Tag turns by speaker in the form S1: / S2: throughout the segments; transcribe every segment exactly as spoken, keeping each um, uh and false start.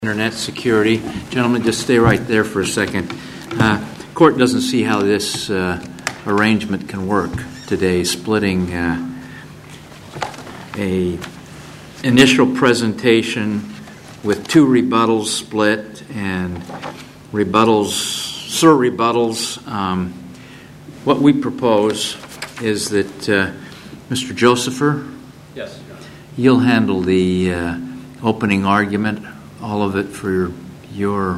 S1: Internet security. Gentlemen, just stay right there for a second. Uh, court doesn't see how this uh, arrangement can work today, splitting uh, a initial presentation with two rebuttals split and rebuttals, sir rebuttals. Um, what we propose is that uh, Mister Josepher,
S2: yes,
S1: you'll handle the uh, opening argument, all of it for your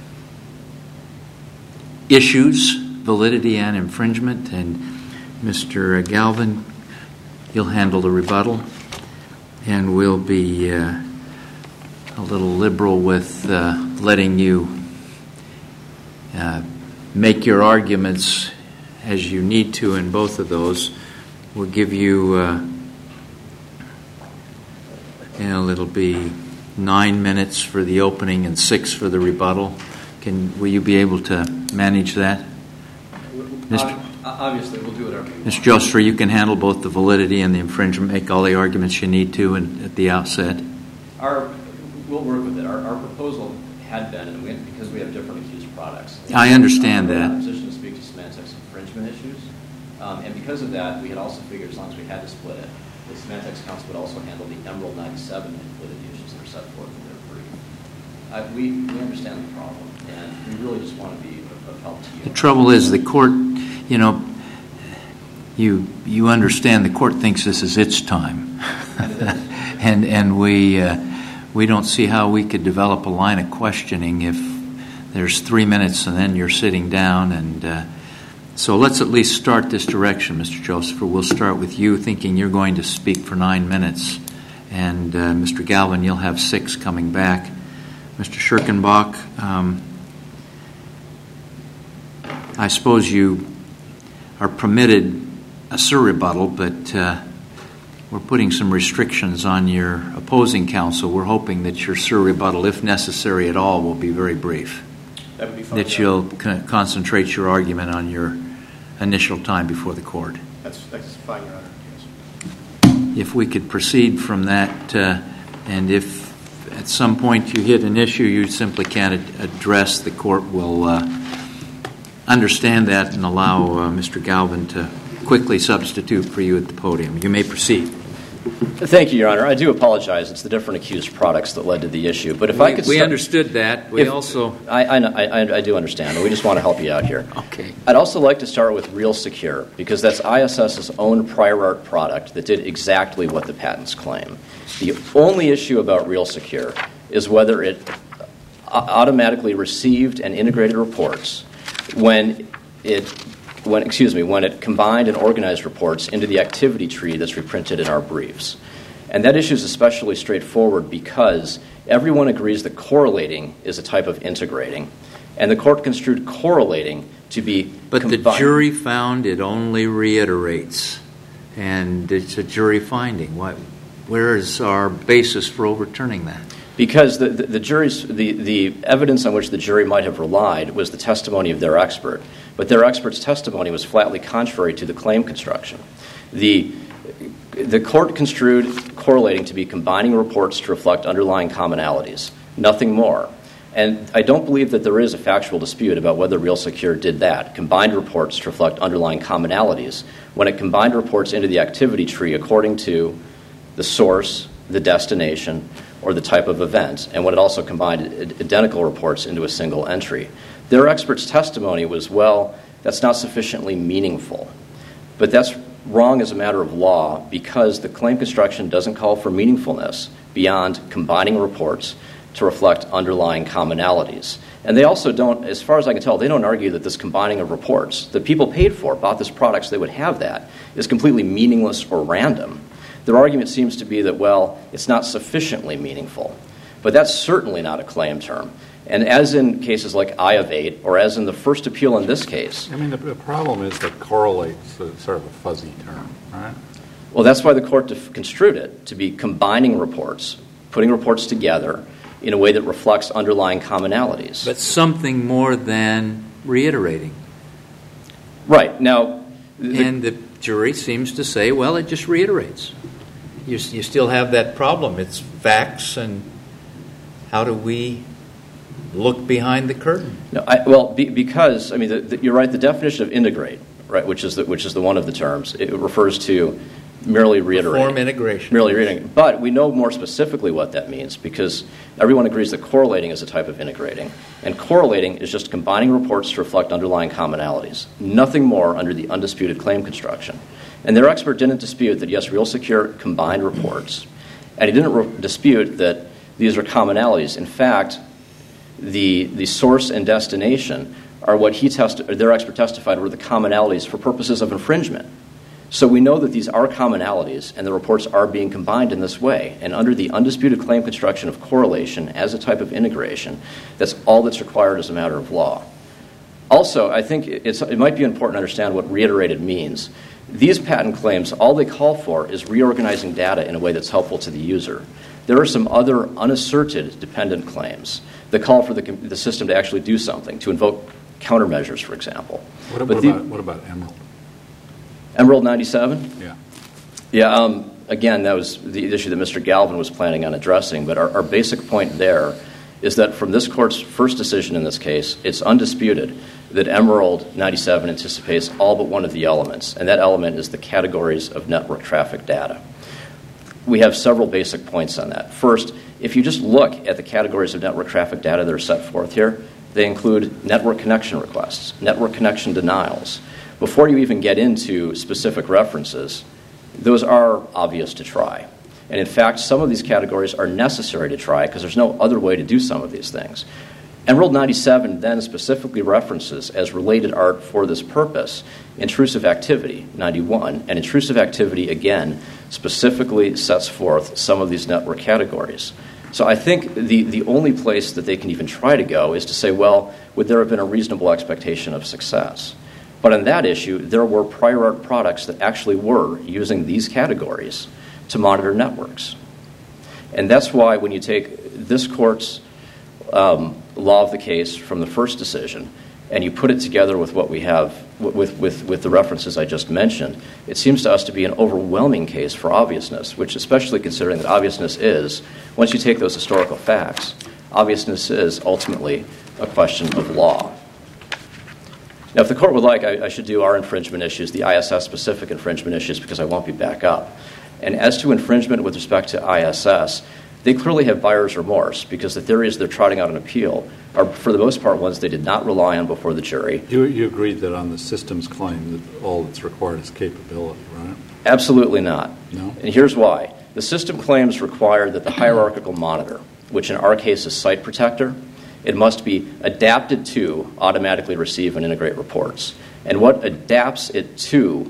S1: issues, validity and infringement, and Mister Galvin, you'll handle the rebuttal, and we'll be uh, a little liberal with uh, letting you uh, make your arguments as you need to in both of those. We'll give you, uh, you know, it'll be nine minutes for the opening and six for the rebuttal. Can will you be able to manage that? Mister
S2: Uh, obviously, we'll do whatever.
S1: Mister Josepher, you can handle both the validity and the infringement, make all the arguments you need to and at the outset.
S2: Our, we'll work with it. Our, our proposal had been, and we, because we have different accused products.
S1: I understand
S2: we're
S1: that.
S2: We're in a position to speak to Symantec's infringement issues. Um, and because of that, we had also figured as long as we had to split it, the Symantec's counsel would also handle the Emerald ninety-seven and validity issues that are set forth in their brief. Uh, we, we understand the problem, and we really just want to be of, of help to you.
S1: The trouble is the court, you know, you you understand the court thinks this is its time. and and we uh, we don't see how we could develop a line of questioning if there's three minutes and then you're sitting down. And uh, so let's at least start this direction, Mister Joseph. We'll start with you, thinking you're going to speak for nine minutes. And uh, Mister Galvin, you'll have six coming back. Mister Schirkenbach, um, I suppose you are permitted a sur rebuttal, but uh, we're putting some restrictions on your opposing counsel. We're hoping that your sur rebuttal, if necessary at all, will be very brief.
S2: That would be fine.
S1: That you'll con- concentrate your argument on your initial time before the court.
S2: That's, that's fine, Your Honor. Yes.
S1: If we could proceed from that, uh, and if at some point you hit an issue you simply can't ad- address, the court will uh, understand that and allow uh, Mister Galvin to quickly substitute for you at the podium. You may proceed.
S3: Thank you, Your Honor. I do apologize. It's the different accused products that led to the issue. But if
S1: we,
S3: I could,
S1: we
S3: start,
S1: understood that. We
S3: if,
S1: also,
S3: I, I, I, I do understand. We just want to help you out here.
S1: Okay.
S3: I'd also like to start with Real Secure because that's ISS's own prior art product that did exactly what the patents claim. The only issue about Real Secure is whether it automatically received and integrated reports when it. When, excuse me, when it combined and organized reports into the activity tree that's reprinted in our briefs. And that issue is especially straightforward because everyone agrees that correlating is a type of integrating. And the court construed correlating to be
S1: But
S3: combined.
S1: the jury found it only reiterates. And it's a jury finding. What, where is our basis for overturning that?
S3: Because the, the, the jury's the, the evidence on which the jury might have relied was the testimony of their expert. But their expert's testimony was flatly contrary to the claim construction. The, the court construed correlating to be combining reports to reflect underlying commonalities, nothing more. And I don't believe that there is a factual dispute about whether Real Secure did that, combined reports to reflect underlying commonalities, when it combined reports into the activity tree according to the source, the destination, or the type of event, and when it also combined identical reports into a single entry. Their expert's testimony was, well, that's not sufficiently meaningful. But that's wrong as a matter of law because the claim construction doesn't call for meaningfulness beyond combining reports to reflect underlying commonalities. And they also don't, as far as I can tell, they don't argue that this combining of reports that people paid for, bought this product so they would have that, is completely meaningless or random. Their argument seems to be that, well, it's not sufficiently meaningful. But that's certainly not a claim term. And as in cases like I of eight, or as in the first appeal in this case...
S4: I mean, the, the problem is that correlates is sort of a fuzzy term, right?
S3: Well, that's why the court def- construed it to be combining reports, putting reports together in a way that reflects underlying commonalities.
S1: But something more than reiterating.
S3: Right. Now... The,
S1: and the jury seems to say, well, it just reiterates. You, you still have that problem. It's facts, and how do we look behind the curtain.
S3: No, I, well, be, because I mean, the, the, you're right. The definition of integrate, right, which is the, which is the one of the terms, it refers to merely reiterating.
S1: Perform integration.
S3: Merely reiterating. But we know more specifically what that means because everyone agrees that correlating is a type of integrating, and correlating is just combining reports to reflect underlying commonalities. Nothing more under the undisputed claim construction. And their expert didn't dispute that yes, RealSecure combined reports, and he didn't re- dispute that these are commonalities. In fact, the the source and destination are what he test, or their expert testified were the commonalities for purposes of infringement. So we know that these are commonalities, and the reports are being combined in this way. And under the undisputed claim construction of correlation as a type of integration, that's all that's required as a matter of law. Also, I think it's, it might be important to understand what reiterated means. These patent claims, all they call for is reorganizing data in a way that's helpful to the user. There are some other unasserted dependent claims that call for the, the system to actually do something, to invoke countermeasures, for example.
S4: What, what,
S3: but
S4: about,
S3: the,
S4: what about Emerald?
S3: Emerald ninety-seven?
S4: Yeah.
S3: Yeah, um, again, that was the issue that Mister Galvin was planning on addressing, but our, our basic point there is that from this court's first decision in this case, it's undisputed that Emerald ninety-seven anticipates all but one of the elements, and that element is the categories of network traffic data. We have several basic points on that. First, if you just look at the categories of network traffic data that are set forth here, they include network connection requests, network connection denials. Before you even get into specific references, those are obvious to try. And in fact, some of these categories are necessary to try because there's no other way to do some of these things. Emerald ninety-seven then specifically references as related art for this purpose intrusive activity, ninety-one, and intrusive activity, again, specifically sets forth some of these network categories. So I think the, the only place that they can even try to go is to say, well, would there have been a reasonable expectation of success? But on that issue, there were prior art products that actually were using these categories to monitor networks. And that's why when you take this court's um, law of the case from the first decision and you put it together with what we have, with, with, with the references I just mentioned, it seems to us to be an overwhelming case for obviousness, which especially considering that obviousness is, once you take those historical facts, obviousness is ultimately a question of law. Now, if the court would like, I, I should do our infringement issues, the I S S-specific infringement issues, because I won't be back up. And as to infringement with respect to I S S, they clearly have buyer's remorse because the theories they're trotting out an appeal are, for the most part, ones they did not rely on before the jury.
S4: You, you agreed that on the systems claim that all that's required is capability, right?
S3: Absolutely not.
S4: No?
S3: And here's why. The system claims require that the hierarchical monitor, which in our case is Site Protector, it must be adapted to automatically receive and integrate reports. And what adapts it to,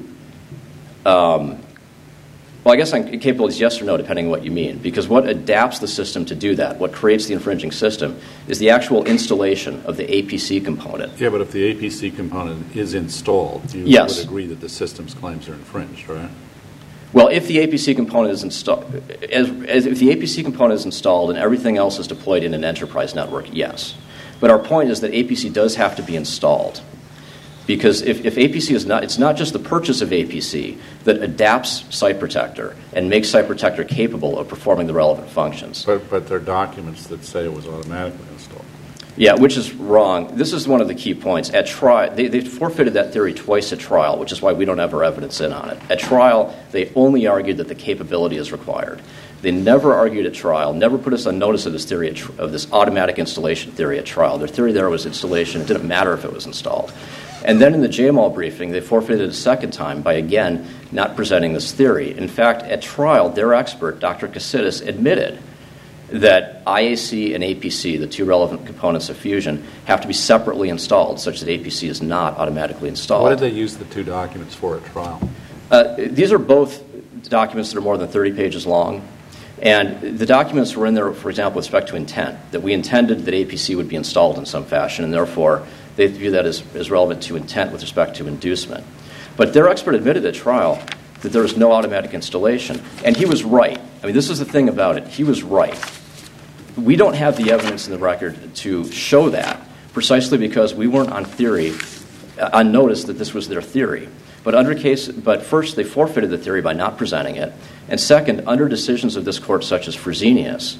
S3: um, well, I guess I'm capable is yes or no, depending on what you mean. Because what adapts the system to do that, what creates the infringing system, is the actual installation of the A P C component.
S4: Yeah, but if the A P C component is installed, you
S3: yes.
S4: would agree that the systems claims are infringed, right?
S3: Well, if the A P C component is installed, as, as if the A P C component is installed and everything else is deployed in an enterprise network, yes. But our point is that A P C does have to be installed, because if, if A P C is not, it's not just the purchase of A P C that adapts Site Protector and makes Site Protector capable of performing the relevant functions.
S4: But but there are documents that say it was automatically installed.
S3: Yeah, which is wrong. This is one of the key points. At trial, they, they forfeited that theory twice at trial, which is why we don't have our evidence in on it. At trial, they only argued that the capability is required. They never argued at trial, never put us on notice of this theory at tr- of this automatic installation theory at trial. Their theory there was installation. It didn't matter if it was installed. And then in the J M A L briefing, they forfeited a second time by, again, not presenting this theory. In fact, at trial, their expert, Doctor Cassidis, admitted that I A C and A P C, the two relevant components of Fusion, have to be separately installed such that A P C is not automatically installed.
S4: What did they use the two documents for at trial?
S3: Uh, these are both documents that are more than thirty pages long. And the documents were in there, for example, with respect to intent, that we intended that A P C would be installed in some fashion, and therefore they view that as, as relevant to intent with respect to inducement. But their expert admitted at trial that there was no automatic installation. And he was right. I mean, this is the thing about it. He was right. We don't have the evidence in the record to show that, precisely because we weren't on theory, on notice that this was their theory. But under case, but first, they forfeited the theory by not presenting it. And second, under decisions of this court, such as Fresenius,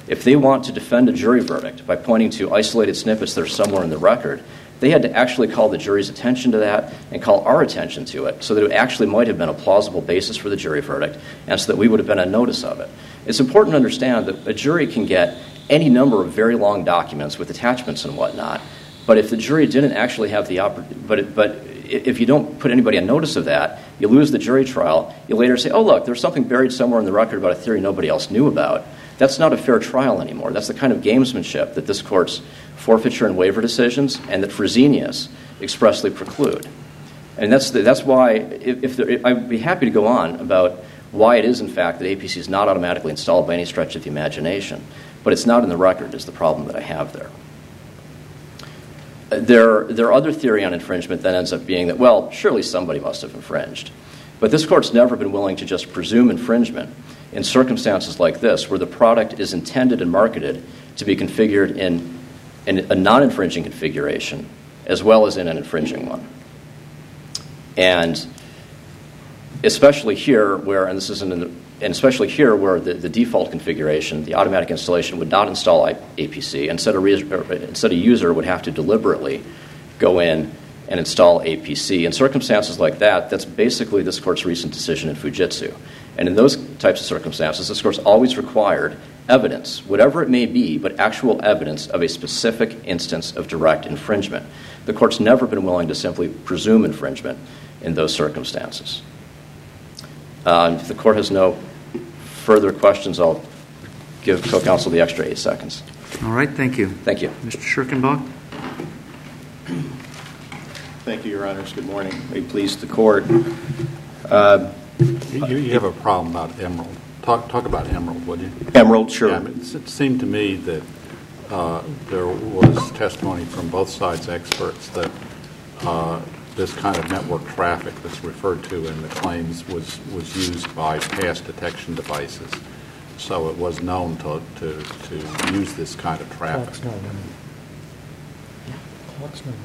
S3: If they want to defend a jury verdict by pointing to isolated snippets that are somewhere in the record, they had to actually call the jury's attention to that and call our attention to it so that it actually might have been a plausible basis for the jury verdict and so that we would have been on notice of it. It's important to understand that a jury can get any number of very long documents with attachments and whatnot, but if the jury didn't actually have the opportunity, but, it, but if you don't put anybody on notice of that, you lose the jury trial. You later say, oh, look, there's something buried somewhere in the record about a theory nobody else knew about. That's not a fair trial anymore. That's the kind of gamesmanship that this court's forfeiture and waiver decisions and that Fresenius expressly preclude. And that's the, that's why, if, if there, I'd be happy to go on about why it is, in fact, that A P C is not automatically installed by any stretch of the imagination. But it's not in the record is the problem that I have there. Their, their other theory on infringement then ends up being that, well, surely somebody must have infringed. But this court's never been willing to just presume infringement in circumstances like this, where the product is intended and marketed to be configured in, in a non-infringing configuration as well as in an infringing one. And especially here where, and this isn't in the, and especially here where the, the default configuration, the automatic installation, would not install A P C. Instead, a, re- instead a user would have to deliberately go in and install A P C. In circumstances like that, that's basically this court's recent decision in Fujitsu. And in those types of circumstances, this court's always required evidence, whatever it may be, but actual evidence of a specific instance of direct infringement. The court's never been willing to simply presume infringement in those circumstances. Uh, if the court has no further questions, I'll give co-counsel the extra eight seconds.
S1: All right, thank you.
S3: Thank you.
S1: Mister Schirkenbach?
S5: Thank you, Your Honors. Good morning. May it please the court. Uh,
S4: You, you have a problem about Emerald. Talk talk about Emerald, would you?
S5: Emerald, sure.
S4: Yeah, I mean, it seemed to me that uh, there was testimony from both sides' experts that uh, this kind of network traffic that's referred to in the claims was, was used by past detection devices. So it was known to, to, to use this kind of traffic.
S6: That's not known. What's known?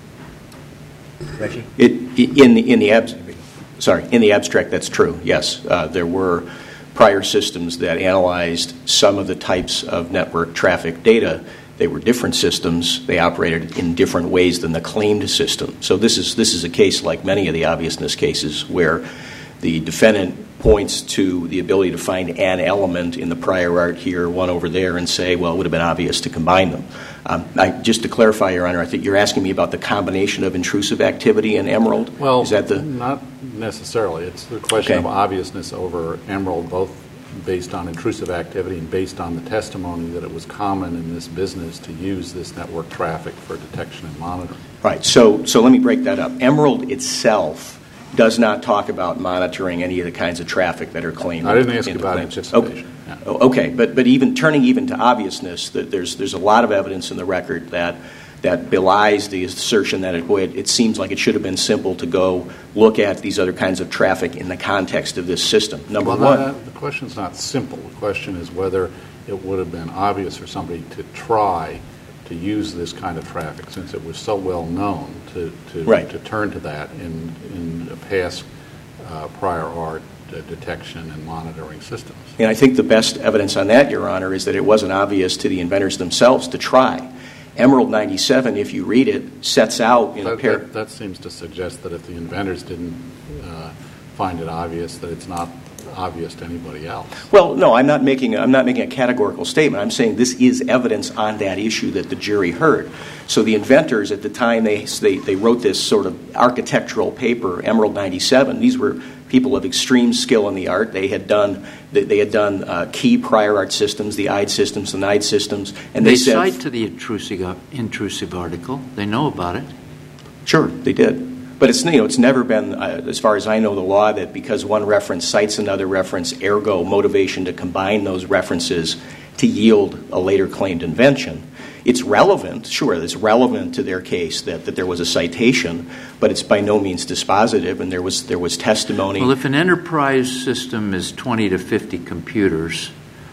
S5: Reggie? It, in the, in the abs- sorry, in the abstract, that's true, yes. Uh, there were prior systems that analyzed some of the types of network traffic data. They were different systems. They operated in different ways than the claimed system. So this is this is a case like many of the obviousness cases where the defendant points to the ability to find an element in the prior art here, one over there, and say, well, it would have been obvious to combine them. Um, I, just to clarify, Your Honor, I think you're asking me about the combination of intrusive activity and Emerald?
S4: Well,
S5: is that the...
S4: not necessarily. It's the question
S5: okay.
S4: of obviousness over Emerald, both based on intrusive activity and based on the testimony that it was common in this business to use this network traffic for detection and monitoring.
S5: Right. So, so let me break that up. Emerald itself does not talk about monitoring any of the kinds of traffic that are claimed.
S4: I didn't ask you about
S5: claims.
S4: anticipation.
S5: Okay.
S4: Yeah.
S5: Oh, okay, but but even turning even to obviousness, that there's there's a lot of evidence in the record that that belies the assertion that it, boy, it, it seems like it should have been simple to go look at these other kinds of traffic in the context of this system. Number
S4: well,
S5: one,
S4: that, the question is not simple. The question is whether it would have been obvious for somebody to try to use this kind of traffic, since it was so well known to to,
S5: right.
S4: to turn to that in in past uh, prior art uh, detection and monitoring systems.
S5: And I think the best evidence on that, Your Honor, is that it wasn't obvious to the inventors themselves to try. Emerald ninety-seven, if you read it, sets out in
S4: that,
S5: a pair.
S4: That, that seems to suggest that if the inventors didn't uh, find it obvious, that it's not obvious to anybody else.
S5: Well, no, I'm not making I'm not making a categorical statement. I'm saying this is evidence on that issue that the jury heard. So the inventors at the time they they, they wrote this sort of architectural paper, Emerald ninety-seven. These were people of extreme skill in the art. They had done they had done uh, key prior art systems, the I D E systems, the N I D E systems, and they,
S1: they
S5: said,
S1: cite to the intrusive intrusive article. They know about it.
S5: Sure, they did. But it's, you know, it's never been, uh, as far as I know, the law that because one reference cites another reference, ergo motivation to combine those references to yield a later claimed invention. It's relevant, sure, it's relevant to their case that, that there was a citation, but it's by no means dispositive, and there was there was testimony.
S1: Well, if an enterprise system is twenty to fifty computers,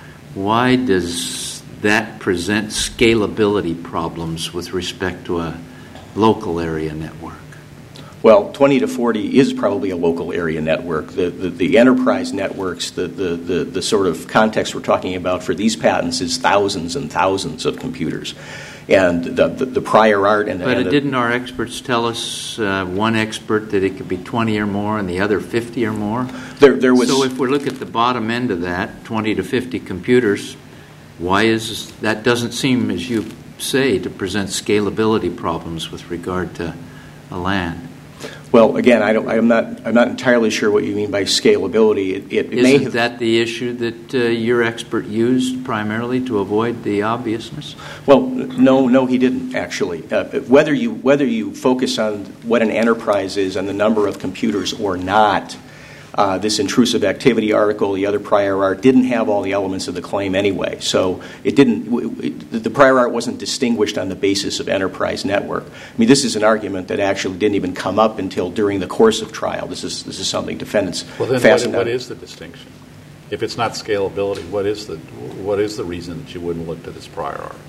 S1: why does that present scalability problems with respect to a local area network?
S5: Well, twenty to forty is probably a local area network. The, the, the enterprise networks, the, the, the, the sort of context we're talking about for these patents is thousands and thousands of computers. And the, the, the prior art and...
S1: But
S5: and the,
S1: didn't our experts tell us, uh, one expert, that it could be twenty or more and the other fifty or more?
S5: There, there was...
S1: So if we look at the bottom end of that, twenty to fifty computers, why is... That doesn't seem, as you say, to present scalability problems with regard to a LAN.
S5: Well, again, I don't, I'm not. I'm not entirely sure what you mean by scalability. It, it
S1: Isn't
S5: may have,
S1: that the issue that uh, your expert used primarily to avoid the obviousness?
S5: Well, no, no, he didn't actually. Uh, whether you whether you focus on what an enterprise is and the number of computers or not, uh, this intrusive activity article, the other prior art, didn't have all the elements of the claim anyway. So it didn't. It, the prior art wasn't distinguished on the basis of enterprise network. I mean, this is an argument that actually didn't even come up until during the course of trial. This is this is something defendants
S4: well, then
S5: fastened
S4: what,
S5: on.
S4: what is the distinction? If it's not scalability, what is the what is the reason that you wouldn't look to this prior art?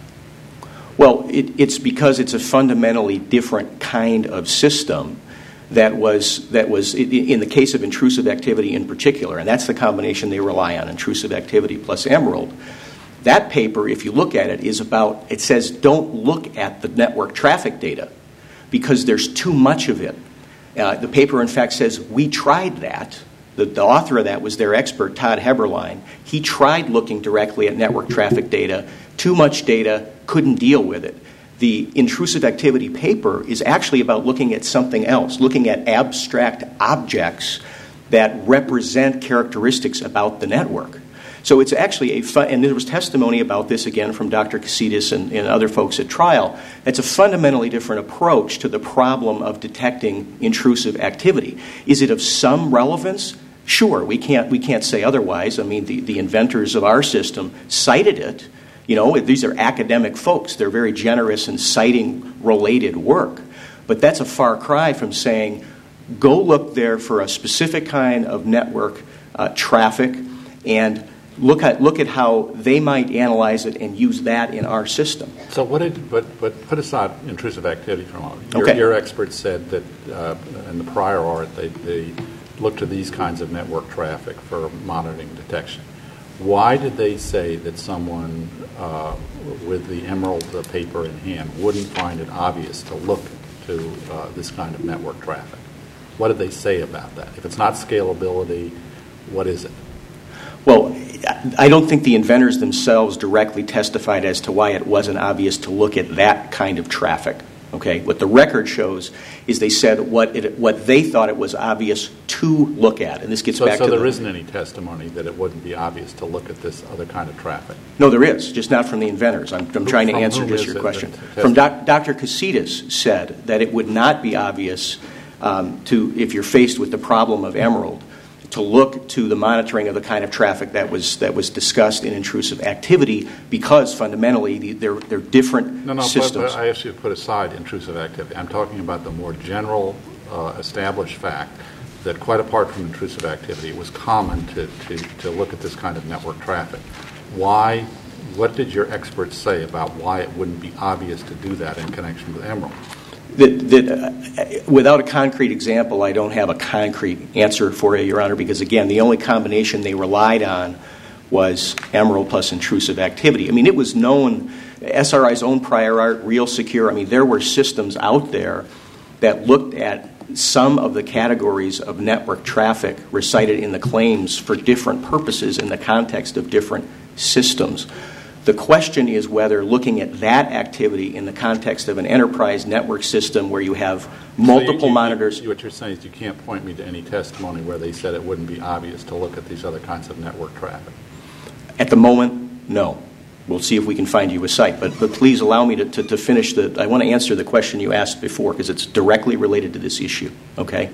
S5: Well, it, it's because it's a fundamentally different kind of system that was, that was in the case of intrusive activity in particular, and that's the combination they rely on, intrusive activity plus Emerald. That paper, if you look at it, is about, it says don't look at the network traffic data because there's too much of it. Uh, the paper, in fact, says we tried that. The, the author of that was their expert, Todd Heberlein. He tried looking directly at network traffic data. Too much data, couldn't deal with it. The intrusive activity paper is actually about looking at something else, looking at abstract objects that represent characteristics about the network. So it's actually a fun, and there was testimony about this again from Doctor Casitas and, and other folks at trial. It's a fundamentally different approach to the problem of detecting intrusive activity. Is it of some relevance? Sure, we can't we can't say otherwise. I mean, the, the inventors of our system cited it. You know, these are academic folks. They're very generous in citing related work. But that's a far cry from saying, go look there for a specific kind of network uh, traffic and look at look at how they might analyze it and use that in our system.
S4: So what did, but, but put aside intrusive activity for a moment. Your,
S5: okay.
S4: your experts said that uh, in the prior art they, they looked to these kinds of network traffic for monitoring detection. Why did they say that someone uh, with the Emerald uh, paper in hand wouldn't find it obvious to look to uh, this kind of network traffic? What did they say about that? If it's not scalability, what is it?
S5: Well, I don't think the inventors themselves directly testified as to why it wasn't obvious to look at that kind of traffic. Okay, what the record shows is they said what it, what they thought it was obvious to look at, and this gets
S4: so,
S5: back
S4: so
S5: to
S4: there
S5: the,
S4: isn't any testimony that it wouldn't be obvious to look at this other kind of traffic.
S5: No, there is, just not from the inventors. I'm, I'm trying to
S4: From
S5: answer
S4: whom
S5: just
S4: is
S5: your
S4: it
S5: question.
S4: that-
S5: From doc, Doctor Casitas said that it would not be obvious um, to, if you're faced with the problem of Emerald, to look to the monitoring of the kind of traffic that was that was discussed in intrusive activity, because fundamentally the, they're they're different
S4: No, no,
S5: systems.
S4: but, but I asked you to put aside intrusive activity. I'm talking about the more general uh, established fact that quite apart from intrusive activity, it was common to, to, to look at this kind of network traffic. Why, what did your experts say about why it wouldn't be obvious to do that in connection with Emerald?
S5: That, that uh, without a concrete example, I don't have a concrete answer for you, Your Honor, because, again, the only combination they relied on was Emerald plus intrusive activity. I mean, it was known, S R I's own prior art, Real Secure, I mean, there were systems out there that looked at some of the categories of network traffic recited in the claims for different purposes in the context of different systems. The question is whether looking at that activity in the context of an enterprise network system where you have multiple
S4: so you, you,
S5: monitors...
S4: You, what you're saying is you can't point me to any testimony where they said it wouldn't be obvious to look at these other kinds of network traffic.
S5: At the moment, no. We'll see if we can find you a site. But, but please allow me to, to, to finish the... I want to answer the question you asked before because it's directly related to this issue, okay?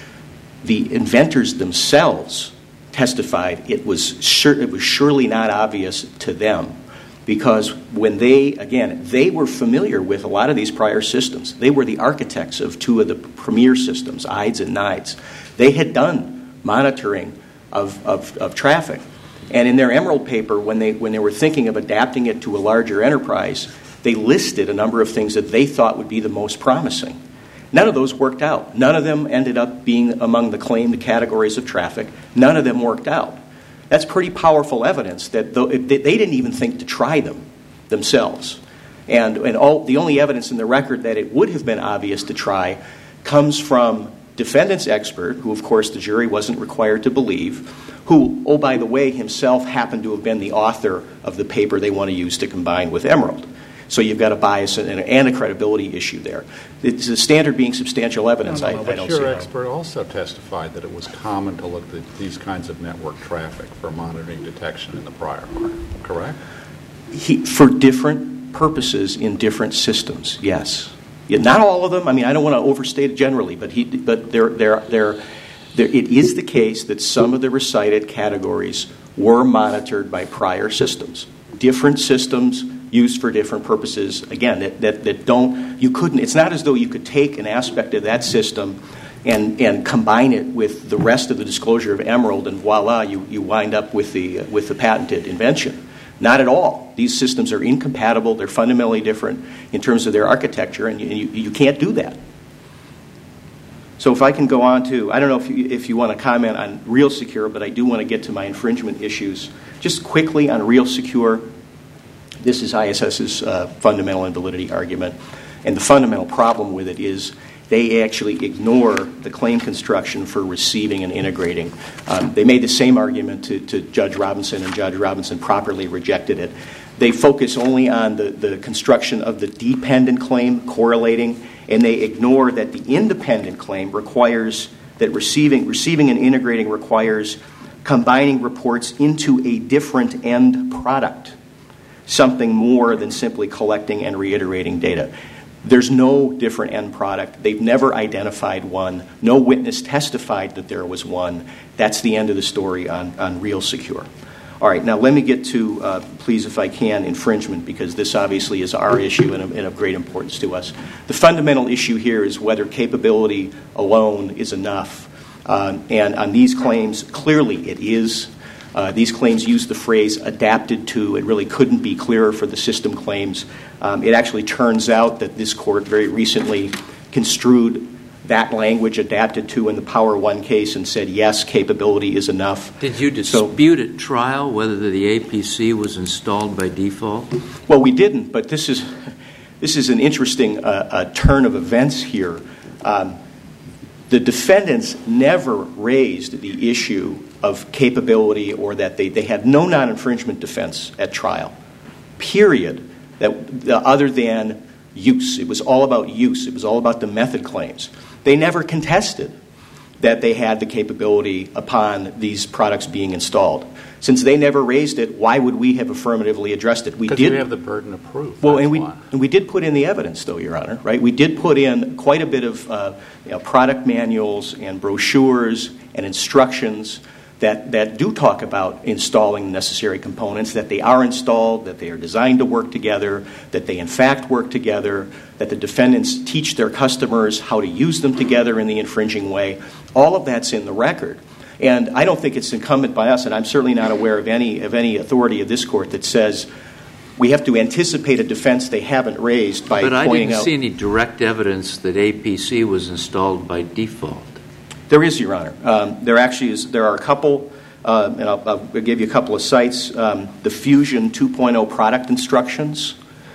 S5: The inventors themselves testified it was sure, it was surely not obvious to them, because when they, again, they were familiar with a lot of these prior systems. They were the architects of two of the premier systems, I D S and N I D S. They had done monitoring of, of, of traffic. And in their Emerald paper, when they, when they were thinking of adapting it to a larger enterprise, they listed a number of things that they thought would be the most promising. None of those worked out. None of them ended up being among the claimed categories of traffic. None of them worked out. That's pretty powerful evidence that they didn't even think to try them themselves. And, and all, the only evidence in the record that it would have been obvious to try comes from defendant's expert, who, of course, the jury wasn't required to believe, who, oh, by the way, himself happened to have been the author of the paper they want to use to combine with Emerald. So you've got a bias and a credibility issue there. It's the standard being substantial evidence.
S4: No, no,
S5: I,
S4: but
S5: I don't
S4: your
S5: see how.
S4: expert also testified that it was common to look at these kinds of network traffic for monitoring detection in the prior art, correct?
S5: He, for different purposes in different systems, yes. Yeah, not all of them. I mean, I don't want to overstate it generally, but he, but there, there, there, there, it is the case that some of the recited categories were monitored by prior systems, different systems used for different purposes. Again, that, that, that don't you couldn't. It's not as though you could take an aspect of that system and and combine it with the rest of the disclosure of Emerald, and voila, you, you wind up with the with the patented invention. Not at all. These systems are incompatible. They're fundamentally different in terms of their architecture, and you, you, you can't do that. So if I can go on to, I don't know if you, if you want to comment on Real Secure, but I do want to get to my infringement issues. Just quickly on Real Secure, this is ISS's uh, fundamental invalidity argument, and the fundamental problem with it is they actually ignore the claim construction for receiving and integrating. Um, they made the same argument to, to Judge Robinson, and Judge Robinson properly rejected it. They focus only on the, the construction of the dependent claim correlating, and they ignore that the independent claim requires that receiving, receiving and integrating requires combining reports into a different end product, something more than simply collecting and reiterating data. There's no different end product. They've never identified one. No witness testified that there was one. That's the end of the story on, on Real Secure. All right, now let me get to, uh, please, if I can, infringement, because this obviously is our issue and of, and of great importance to us. The fundamental issue here is whether capability alone is enough. Um, and on these claims, clearly it is. Uh, these claims use the phrase adapted to. It really couldn't be clearer for the system claims. Um, it actually turns out that this court very recently construed that language, adapted to, in the Power One case and said, yes, capability is enough.
S1: Did you dispute so, at trial whether the A P C was installed by default?
S5: Well, we didn't, but this is, this is an interesting uh, uh, turn of events here. Um, the defendants never raised the issue of capability or that they, they had no non-infringement defense at trial, period, that, uh, other than use. It was all about use. It was all about the method claims. They never contested that they had the capability upon these products being installed. Since they never raised it, why would we have affirmatively addressed it? We
S4: did. Because we have the burden of proof.
S5: Well, and we, and we did put in the evidence, though, Your Honor, right? We did put in quite a bit of uh, you know, product manuals and brochures and instructions that, that do talk about installing necessary components, that they are installed, that they are designed to work together, that they in fact work together, that the defendants teach their customers how to use them together in the infringing way. All of that's in the record. And I don't think it's incumbent by us, and I'm certainly not aware of any of any authority of this court that says we have to anticipate a defense they haven't raised by
S1: pointing out. But I didn't
S5: out,
S1: see any direct evidence that A P C was installed by default.
S5: There is, Your Honor. Um, there actually is. There are a couple, uh, and I'll, I'll give you a couple of sites. Um, the Fusion two point oh product instructions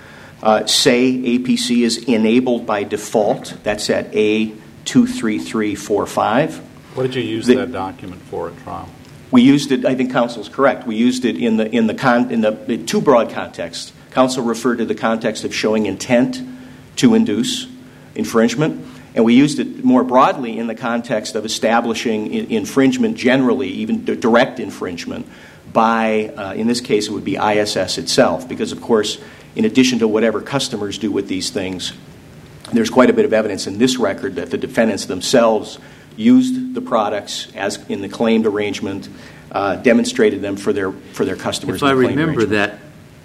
S5: uh, say A P C is enabled by default. That's at A two three three four five.
S4: What did you use
S5: the,
S4: that document for at trial?
S5: We used it. I think counsel is correct. We used it in the in the con, in the in too broad context. Counsel referred to the context of showing intent to induce infringement. And we used it more broadly in the context of establishing in, infringement generally, even d- direct infringement, by, uh, in this case, it would be I S S itself. Because, of course, in addition to whatever customers do with these things, there's quite a bit of evidence in this record that the defendants themselves used the products as in the claimed arrangement, uh, demonstrated them for their for their customers.
S1: If I remember that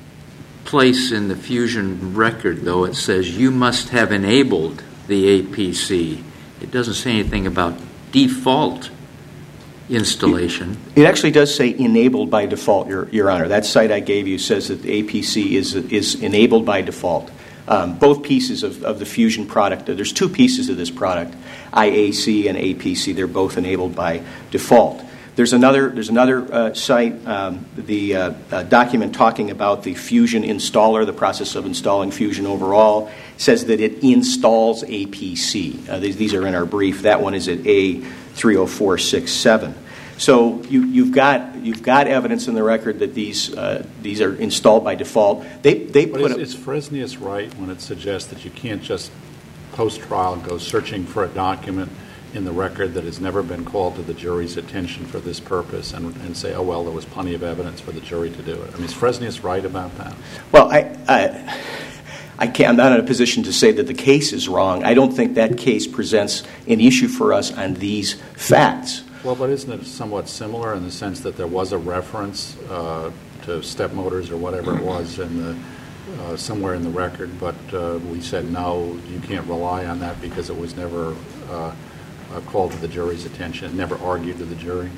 S1: place in the Fusion record, though, it says you must have enabled the A P C. It doesn't say anything about default installation.
S5: It, it actually does say enabled by default, Your, Your Honor. That site I gave you says that the A P C is is enabled by default. Um, both pieces of, of the Fusion product, there's two pieces of this product, I A C and A P C. They're both enabled by default. There's another, there's another uh, site, um, the uh, uh, document talking about the Fusion installer, the process of installing Fusion overall, says that it installs A P C. Uh, these, these are in our brief. That one is at A three oh four six seven. So you, you've got you've got evidence in the record that these uh, these are installed by default. They they
S4: but
S5: put
S4: is,
S5: a,
S4: is Fresnius right when it suggests that you can't just post trial go searching for a document in the record that has never been called to the jury's attention for this purpose and, and say, oh well, there was plenty of evidence for the jury to do it? I mean, is Fresnius right about that?
S5: Well, I. I I can't, I'm not in a position to say that the case is wrong. I don't think that case presents an issue for us on these facts.
S4: Well, but isn't it somewhat similar in the sense that there was a reference uh, to step motors or whatever it was in the, uh, somewhere in the record, but uh, we said, no, you can't rely on that because it was never uh, uh, called to the jury's attention, never argued to the jury?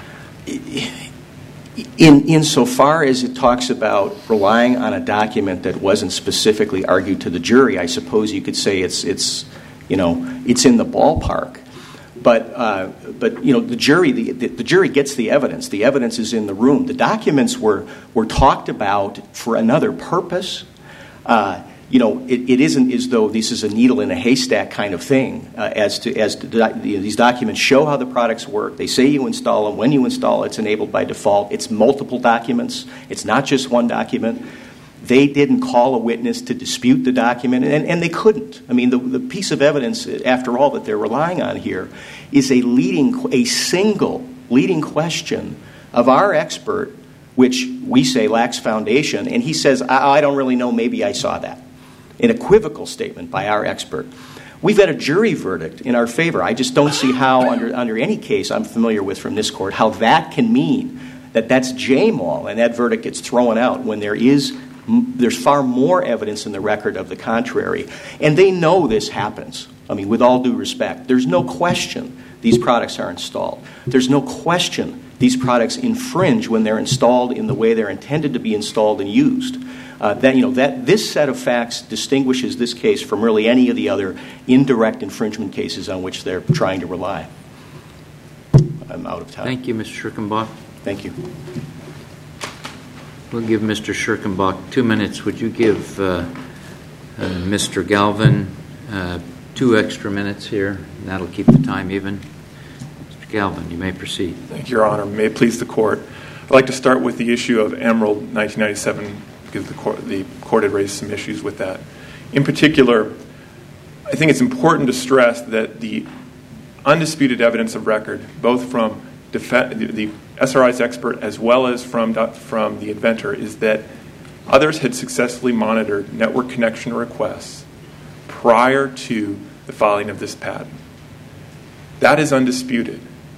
S5: In insofar as it talks about relying on a document that wasn't specifically argued to the jury, I suppose you could say it's it's you know it's in the ballpark. But uh, but you know the jury the, the the jury gets the evidence. The evidence is in the room. The documents were were talked about for another purpose. Uh, you know, it, it isn't as though this is a needle in a haystack kind of thing. Uh, as to as to, you know, these documents show how the products work. They say you install them. When you install, it's enabled by default. It's multiple documents. It's not just one document. They didn't call a witness to dispute the document, and, and they couldn't. I mean, the, the piece of evidence, after all, that they're relying on here is a leading, a single leading question of our expert, which we say lacks foundation, and he says, I, I don't really know, maybe I saw that. An equivocal statement by our expert. We've had a jury verdict in our favor. I just don't see how, under, under any case I'm familiar with from this court, how that can mean that that's J-Mall, and that verdict gets thrown out when there is there's far more evidence in the record of the contrary. And they know this happens. I mean, with all due respect, there's no question these products are installed. There's no question these products infringe when they're installed in the way they're intended to be installed and used. Uh, that you know that this set of facts distinguishes this case from really any of the other indirect infringement cases on which they're trying to rely. I'm out of time.
S1: Thank you, Mister Schirkenbach.
S5: Thank you.
S1: We'll give Mister Schirkenbach two minutes. Would you give uh, uh, Mister Galvin uh, two extra minutes here? That'll keep the time even. Mister Galvin, you may proceed.
S6: Thank you, Your Honor. May it please the Court. I'd like to start with the issue of Emerald nineteen ninety-seven, because the court, the court had raised some issues with that. In particular, I think it's important to stress that the undisputed evidence of record, both from def- the, the S R I's expert as well as from, from the inventor, is that others had successfully monitored network connection requests prior to the filing of this patent. That is undisputed.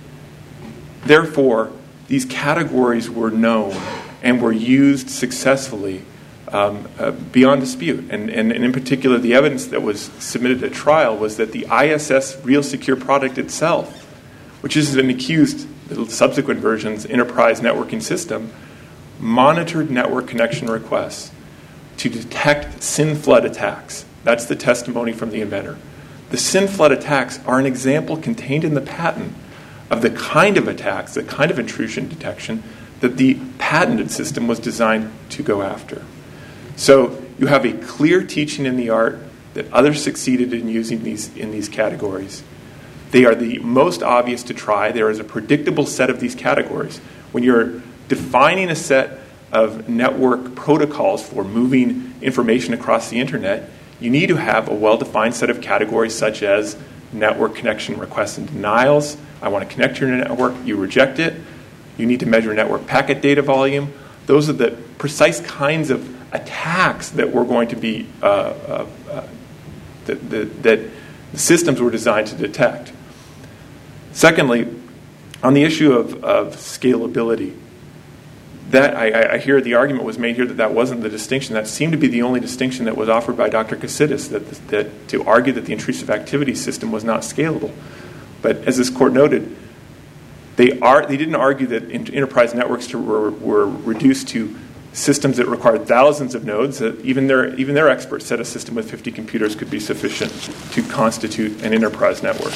S6: Therefore, these categories were known and were used successfully um, uh, beyond dispute. And, and, and in particular, the evidence that was submitted at trial was that the I S S Real Secure product itself, which has been accused, the subsequent versions, enterprise networking system, monitored network connection requests to detect SYN flood attacks. That's the testimony from the inventor. The SYN flood attacks are an example contained in the patent of the kind of attacks, the kind of intrusion detection that the patented system was designed to go after. So you have a clear teaching in the art that others succeeded in using these in these categories. They are the most obvious to try. There is a predictable set of these categories. When you're defining a set of network protocols for moving information across the internet, you need to have a well-defined set of categories such as network connection requests and denials. I want to connect to your network. You reject it. You need to measure network packet data volume. Those are the precise kinds of attacks that we're going to be, uh, uh, uh, that, that, that the systems were designed to detect. Secondly, on the issue of, of scalability, that I, I hear the argument was made here that that wasn't the distinction. That seemed to be the only distinction that was offered by Doctor Kasidis, that, that to argue that the intrusive activity system was not scalable. But as this court noted, they are they didn't argue that enterprise networks to, were, were reduced to systems that required thousands of nodes. That even their even their experts said a system with fifty computers could be sufficient to constitute an enterprise network.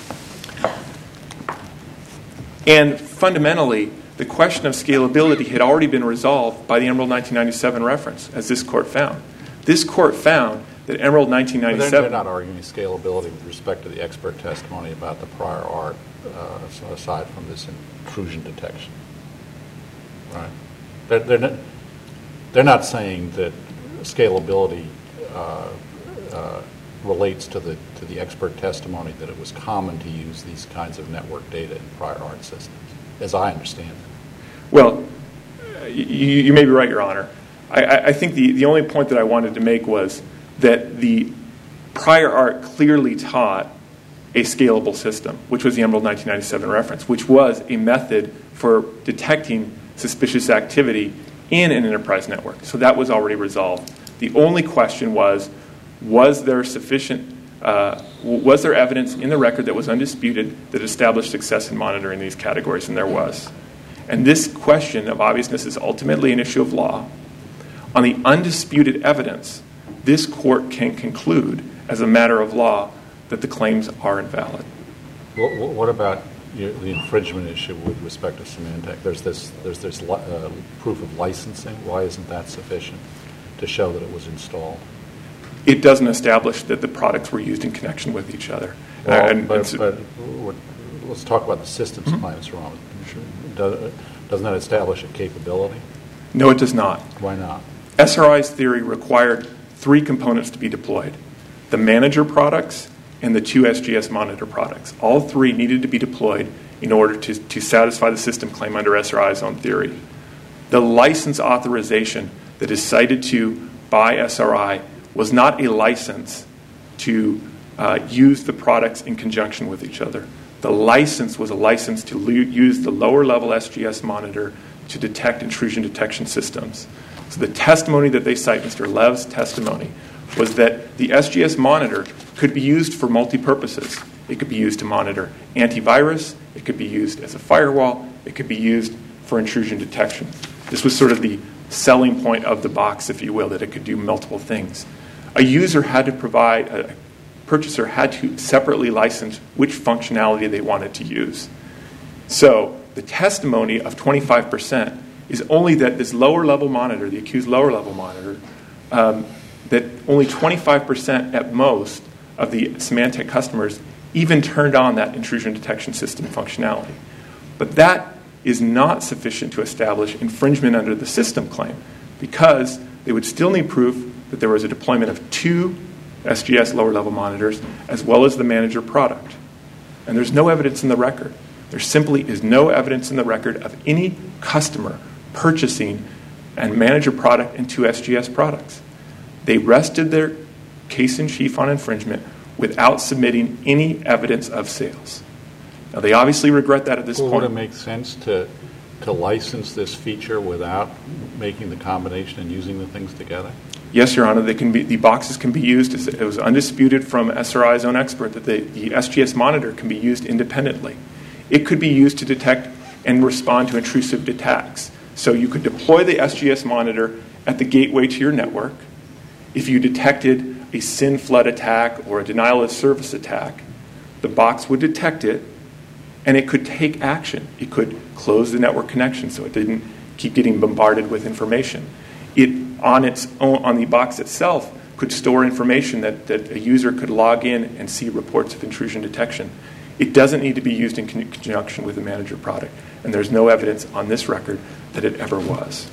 S6: And fundamentally, the question of scalability had already been resolved by the Emerald nineteen ninety-seven reference, as this court found. This court found that Emerald nineteen ninety-seven...
S4: But they're, they're not arguing scalability with respect to the expert testimony about the prior art, uh, so aside from this intrusion detection. Right? They're, they're, not, they're not saying that scalability uh, uh, relates to the, to the expert testimony that it was common to use these kinds of network data in prior art systems, as I understand it.
S6: Well, you, you may be right, Your Honor. I, I think the, the only point that I wanted to make was that the prior art clearly taught a scalable system, which was the Emerald nineteen ninety-seven reference, which was a method for detecting suspicious activity in an enterprise network. So that was already resolved. The only question was, was there sufficient, uh, was there evidence in the record that was undisputed that established success in monitoring these categories? And there was. And this question of obviousness is ultimately an issue of law. On the undisputed evidence, this court can conclude, as a matter of law, that the claims are invalid.
S4: What, what about you know, the infringement issue with respect to Symantec? There's this, there's this li- uh, proof of licensing. Why isn't that sufficient to show that it was installed?
S6: It doesn't establish that the products were used in connection with each other.
S4: Well,
S6: and,
S4: but,
S6: and,
S4: but let's talk about the systems mm-hmm. claims, Ron. Does, doesn't that establish a capability?
S6: No, it does not.
S4: Why not?
S6: S R I's theory required three components to be deployed: the manager products and the two S G S monitor products. All three needed to be deployed in order to, to satisfy the system claim under S R I's own theory. The license authorization that is cited to by S R I was not a license to uh, use the products in conjunction with each other. The license was a license to lo- use the lower level S G S monitor to detect intrusion detection systems. So the testimony that they cite, Mister Lev's testimony, was that the S G S monitor could be used for multi-purposes. It could be used to monitor antivirus. It could be used as a firewall. It could be used for intrusion detection. This was sort of the selling point of the box, if you will, that it could do multiple things. A user had to provide, a purchaser had to separately license which functionality they wanted to use. So the testimony of twenty-five percent is only that this lower level monitor, the accused lower level monitor, um, that only twenty-five percent at most of the Symantec customers even turned on that intrusion detection system functionality. But that is not sufficient to establish infringement under the system claim, because they would still need proof that there was a deployment of two S G S lower level monitors as well as the manager product. And there's no evidence in the record. There simply is no evidence in the record of any customer purchasing a manager product and two S G S products. They rested their case in chief on infringement without submitting any evidence of sales. Now, they obviously regret that at this
S4: well,
S6: point.
S4: Would it make sense to to license this feature without making the combination and using the things together?
S6: Yes, Your Honor. They can be, the boxes can be used. As, it was undisputed from S R I's own expert that the, the S G S monitor can be used independently. It could be used to detect and respond to intrusive attacks. So you could deploy the S G S monitor at the gateway to your network. If you detected a SYN flood attack or a denial of service attack, the box would detect it, and it could take action. It could close the network connection so it didn't keep getting bombarded with information. It, on its own, on the box itself, could store information that, that a user could log in and see reports of intrusion detection. It doesn't need to be used in con- conjunction with a manager product, and there's no evidence on this record that it ever was.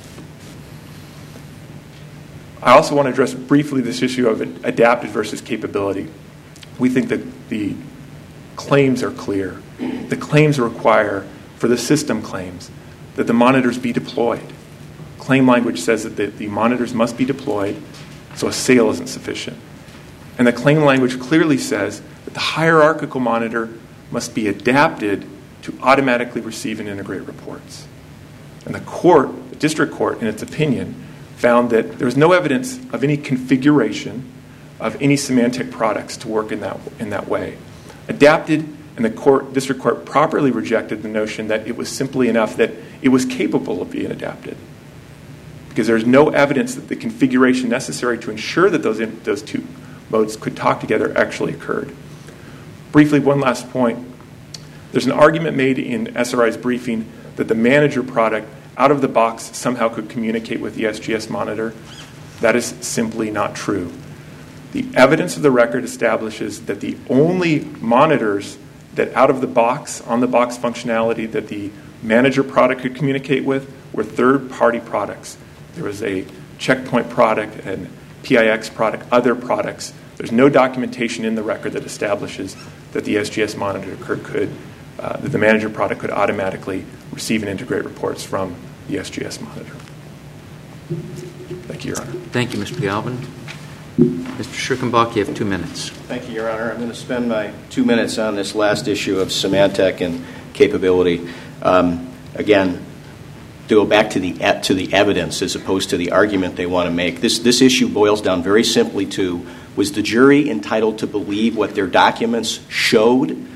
S6: I also want to address briefly this issue of adapted versus capability. We think that the claims are clear. The claims require, for the system claims, that the monitors be deployed. Claim language says that the, the monitors must be deployed, so a sale isn't sufficient. And the claim language clearly says that the hierarchical monitor must be adapted to automatically receive and integrate reports. And the court, the district court, in its opinion, found that there was no evidence of any configuration of any Symantec products to work in that in that way. Adapted, and the court, district court properly rejected the notion that it was simply enough that it was capable of being adapted. because there's no evidence that the configuration necessary to ensure that those, in, those two modes could talk together actually occurred. Briefly, one last point. There's an argument made in S R I's briefing that the manager product out of the box somehow could communicate with the S G S monitor. That is simply not true. The evidence of the record establishes that the only monitors that out of the box, on the box functionality that the manager product could communicate with were third-party products. There was a Checkpoint product and P I X product, other products. There's no documentation in the record that establishes that the S G S monitor could, could uh, that the manager product could automatically receive and integrate reports from the S G S monitor. Thank you, Your Honor.
S1: Thank you, Mister Galvin. Mister Schirkenbach, you have two minutes.
S5: Thank you, Your Honor. I'm going to spend my two minutes on this last issue of Symantec and capability. Um, again, to go back to the to the evidence as opposed to the argument they want to make. This this issue boils down very simply to, was the jury entitled to believe what their documents showed,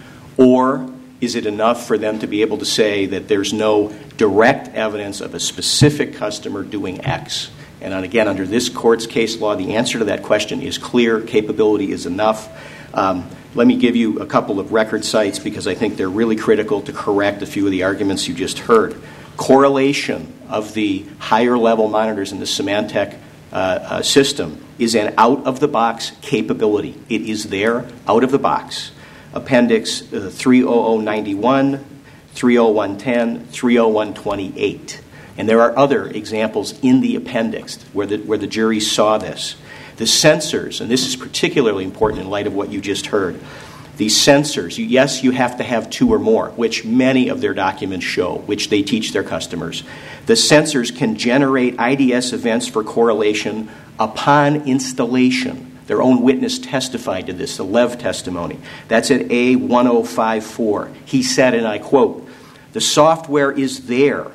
S5: or is it enough for them to be able to say that there's no direct evidence of a specific customer doing X? And again, under this court's case law, the answer to that question is clear. Capability is enough. Um, let me give you a couple of record sites because I think they're really critical to correct a few of the arguments you just heard. Correlation of the higher level monitors in the Symantec uh, uh, system is an out-of-the-box capability. It is there, out of the box. Appendix uh, three oh oh ninety-one, three oh one ten, three oh one twenty-eight. And there are other examples in the appendix where the, where the jury saw this. The sensors, and this is particularly important in light of what you just heard, these sensors, you, yes, you have to have two or more, which many of their documents show, which they teach their customers. The sensors can generate I D S events for correlation upon installation. Their own witness testified to this, the Lev testimony. That's at A one oh five four. He said, and I quote, "The software is there.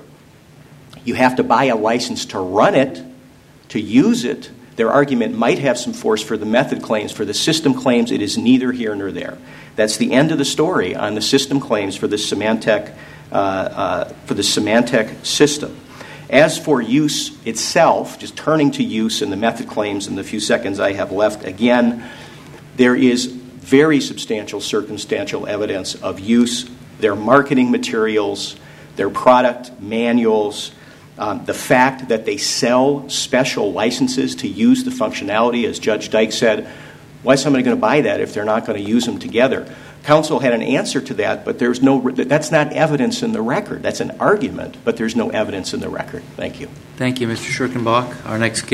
S5: You have to buy a license to run it, to use it." Their argument might have some force for the method claims. For the system claims, it is neither here nor there. That's the end of the story on the system claims for the Symantec, uh, uh, for the Symantec system. As for use itself, just turning to use and the method claims in the few seconds I have left, again, there is very substantial circumstantial evidence of use. Their marketing materials, their product manuals, Um, the fact that they sell special licenses to use the functionality, as Judge Dyke said, why is somebody going to buy that if they're not going to use them together? Counsel had an answer to that, but there's no. That's not evidence in the record. That's an argument, but there's no evidence in the record. Thank you.
S1: Thank you, Mister Schirkenbach. Our next case